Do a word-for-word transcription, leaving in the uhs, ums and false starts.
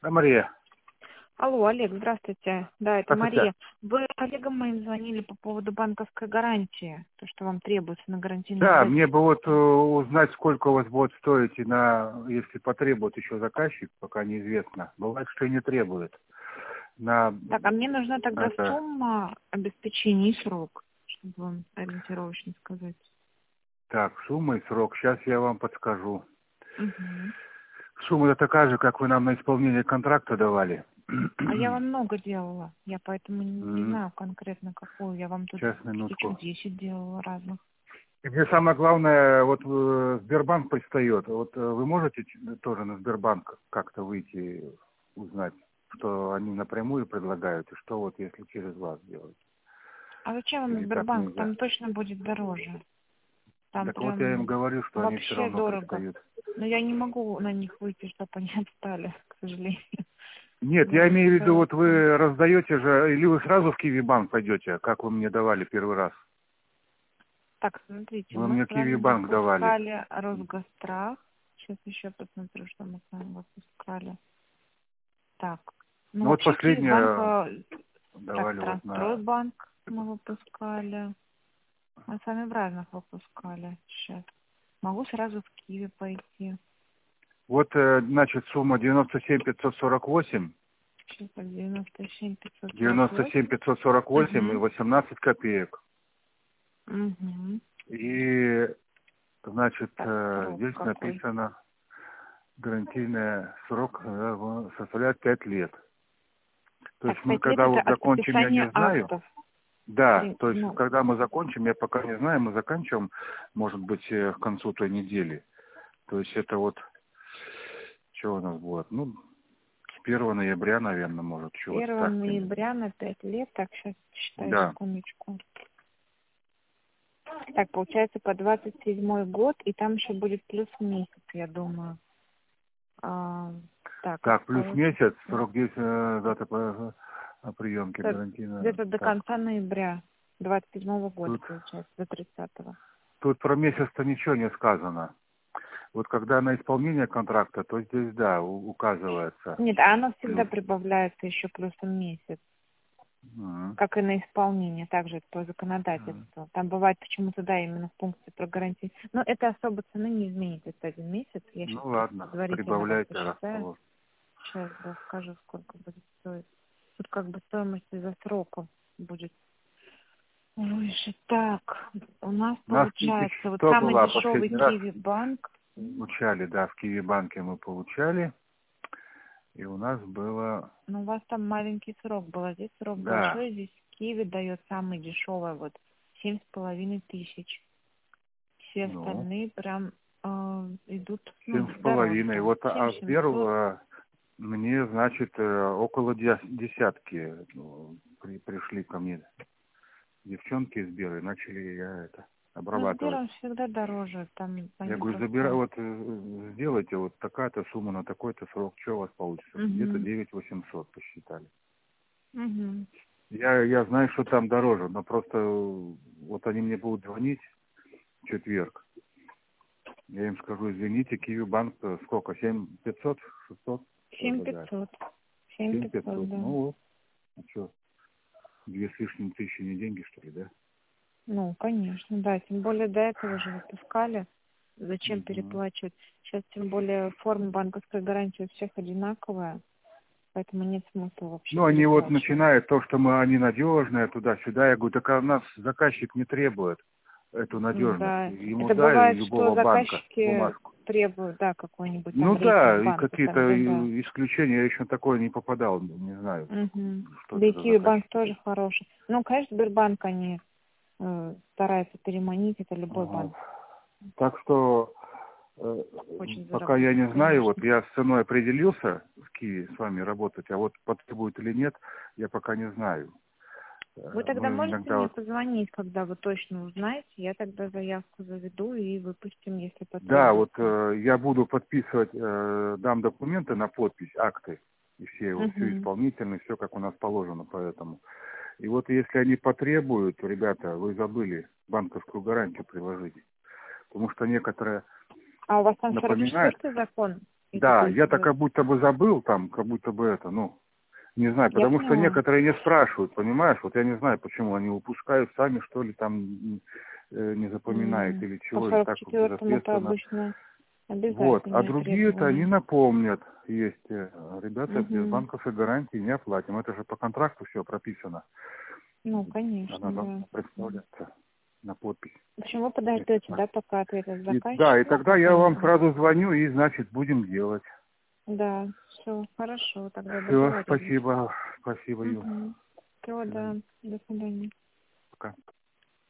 Да, Мария. Алло, Олег, здравствуйте. Да, это Здравствуйте. Мария. Вы коллегам моим звонили по поводу банковской гарантии, то, что вам требуется на гарантийное Да, мне обязательство. бы вот э, узнать, сколько у вас будет стоить, и на, если потребует еще заказчик, пока неизвестно. Бывает, что и не требует. На Так, а мне нужна тогда это, сумма обеспечения и срок, чтобы вам ориентировочно сказать. так, сумма и срок. Сейчас я вам подскажу. Угу. Сумма такая же, как вы нам на исполнение контракта давали. А я вам много делала, я поэтому не, не М, знаю конкретно какую. Я вам тут Сейчас, штучек минутку. десять делала разных. И мне самое главное, вот э, Сбербанк пристает. Вот э, вы можете ч- тоже на Сбербанк как-то выйти, узнать, что они напрямую предлагают, и что вот если через вас делать? А зачем вам Или так Сбербанк? нельзя? Там точно будет дороже. Там Так вот я им прям говорю, что они все вообще равно дорого. пристают. Но я не могу на них выйти, чтобы они отстали, к сожалению. Нет, я Вот. имею в виду, э, вот вы раздаете же, или вы сразу в Киви банк пойдете, как вы мне давали первый раз? Так, смотрите, Вы мы мне с вами Киви банк давали. выпускали Росгострах. Сейчас еще посмотрю, что мы с вами выпускали. Так, ну Ну вот вообще Киви банк, последнее э, так, давали вот на... Трансстройбанк мы выпускали. Мы с вами в разных выпускали. Сейчас. Могу сразу в Киви пойти. Вот, э, значит, сумма девяносто семь пятьсот сорок восемь. Сейчас так, девяносто семь пятьсот сорок девяносто семь восемь. пятьсот сорок восемь и Угу. восемнадцать копеек. Угу. И, значит, Так, э, срок здесь какой? написано, гарантийный срок э, в- составляет пять лет. То есть Так, мы пять лет когда это вот от закончим, я подписания не знаю. актов. Да, При- то есть Ну, когда мы закончим, я пока не знаю, мы заканчиваем, может быть, э, к концу той недели. То есть это вот, что у нас будет? Ну, с первого ноября, наверное, может, чего-то первого так примерно. ноября на пять лет. Так, сейчас считаю Да. секундочку. Так, получается по двадцать седьмой год, и там еще будет плюс месяц, я думаю. А, так, Так, плюс месяц, получится. срок действия, дата по э, приемки Это гарантийная. где-то до Так, конца ноября двадцать седьмого года, тут, получается, до тридцатого. тут про месяц-то ничего не сказано. Вот когда на исполнение контракта, то здесь, да, у- указывается Нет, а оно всегда плюс. прибавляется еще плюсом месяц, Мгм. как и на исполнение, также по Мгм. законодательству. Там бывает почему-то, да, именно в пункте про гарантию. Но это особо цены не изменит, это один месяц. Я сейчас Ну просто ладно, предварительно вам прибавляйте, раз посчитаю. положено. Сейчас, да, скажу, сколько будет стоить. Тут как бы стоимость из-за сроков будет выше. Так, у нас У нас тысяч получается, вот сто самый была дешевый последний раз. Киви банк. Получали, да, в Киви банке мы получали. И у нас было, Ну, у вас там маленький срок был, а здесь срок да, большой. Здесь Киви дает самый дешевый, вот, семь с половиной тысяч. Все ну, остальные прям э, идут, семь ну, с половиной. дороже. Вот, Семь а семьсот. Сбер мне, значит, э, около дес- десятки ну, при- пришли ко мне девчонки из Сбера и начали я это Ну, Сбер, обрабатывать. он всегда дороже. Там Я они говорю, забирай, просто... вот э, сделайте вот такая-то сумма на такой-то срок, что у вас получится? Где-то Угу. девять восемьсот посчитали. Угу. Я, я знаю, что там дороже, но просто э, вот они мне будут звонить в четверг. Я им скажу, извините, Киви банк э, сколько? семь пятьсот, шестьсот Семь предлагает. пятьсот. Семь семь пятьсот, пятьсот. да. Ну вот, а что, две с лишним тысячи не деньги, что ли, да? Ну, конечно, да. Тем более до этого же выпускали. Зачем Мгм. переплачивать? Сейчас тем более форма банковской гарантии у всех одинаковая, поэтому нет смысла вообще Ну, они вот переплачивать. начинают то, что мы, они надежные, туда-сюда. Я говорю, так а у нас заказчик не требует эту Ну надежность. да, Ему это дай бывает, что любого банка заказчики бумажку. требуют, да, какой-нибудь Ну там рейтинг да, и банка, какие-то тогда и- исключения, я еще на такое не попадал, не знаю, да. Угу. что Да это и за Киви банк заказчики тоже такие. хороший. Ну, конечно, Сбербанк они э, стараются переманить, это любой Ага. банк Так что э, хочет пока я заработать, не знаю, вот конечно. я с ценой определился в Киеве с вами работать, а вот потребует или нет, я пока не знаю. Вы Э, тогда Мы можете иногда мне вот, позвонить, когда вы точно узнаете, я тогда заявку заведу и выпустим, если да, вот потребуется. э, я буду подписывать, э, дам документы на подпись, акты, и все его, все Угу. исполнительные, все как у нас положено, поэтому. И вот если они потребуют, ребята, вы забыли банковскую гарантию приложить, потому что некоторые А у вас там сорок напоминают. четвёртый закон? Да, я так как будто бы забыл там, как будто бы это, ну, не знаю, Я потому что поняла. некоторые не спрашивают, понимаешь? Вот я не знаю, почему они упускают сами, что ли, там э, не запоминают М, или По чего, или сорок так вот четвертому это безответственно. обычно Вот. А обязательное другие-то они требование. напомнят. Есть э, ребята без Угу. банковской гарантии не оплатим. Это же по контракту все прописано. Ну, конечно, Она да. должна представляться на подпись. В общем, вы Если подождете, так. да, пока ответ от И, да, и заказчика, ну, тогда я пока не вам будет. сразу звоню и, значит, будем делать. Да, все, хорошо, тогда Все, договорились. спасибо. Спасибо, Юр. Угу. До Все, свидания. да, до свидания. Пока.